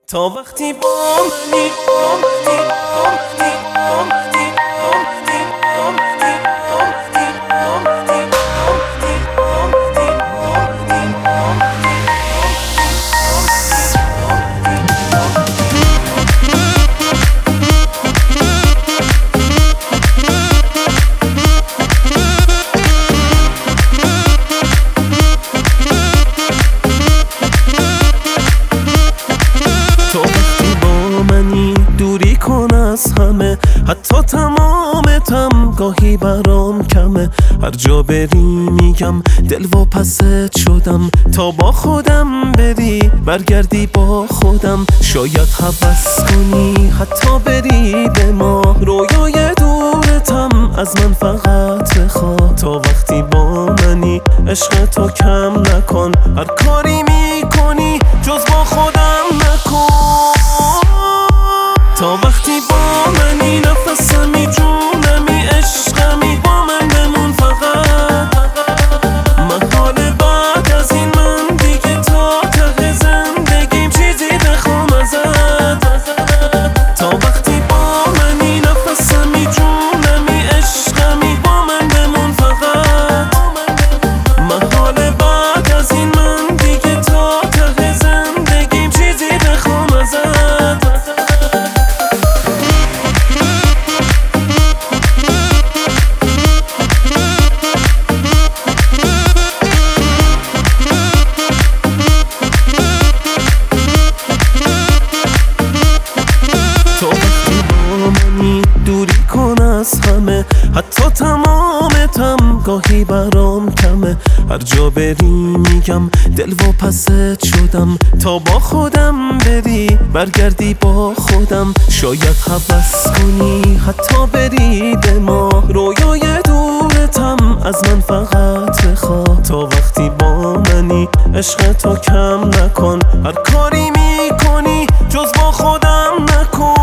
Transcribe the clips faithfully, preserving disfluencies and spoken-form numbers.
تا وقتی با منی با منی با منی با منی با منی با منی با منی با منی با منی با منی دوری کن از همه، حتی تمامتم گاهی برام کمه. هر جا بری میگم دل و پست شدم، تا با خودم بری برگردی با خودم. شاید هوس کنی حتی بری به ما، رویای دورتم از من فقط بخوا. تا وقتی با منی عشق تو کم نکن، هر کاری میکنی جز با خودم نکن. تا وقتی با منی نفسمی جونمی عشقمی، با من بمون فقط. محال بعد از این من دیگه تا ته زندگیم چیزی بخوام ازت. تا وقتی با منی نفسمی جونمی عشقمی، با من بمون فقط. محال بعد از این من دیگه تا ته زندگیم چیزی بخوام ازت. تو وقتی با منی دوری کن از همه، حتی تمامتم گاهی برام کمه. هر جا بری میگم دل و پست شدم، تا با خودم بری برگردی با خودم. شاید هوس کنی حتی بری به ما، رویای دورتم از من فقط بخوا. تا وقتی با منی عشق تو کم نکن، هر کاری میکنی جز با خودم نکن.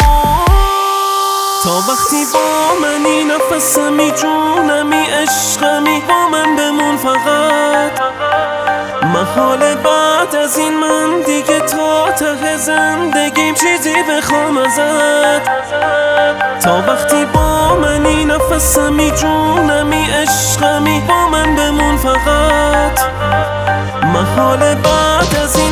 تا وقتی با منی نفسمی جونمی عشقمی، با من بمون فقط. محال بعد از این من دیگه تا ته زندگیم چیزی بخوام ازت. تا وقتی با منی نفسمی جونمی عشقمی، با من بمون فقط. محال بعد از این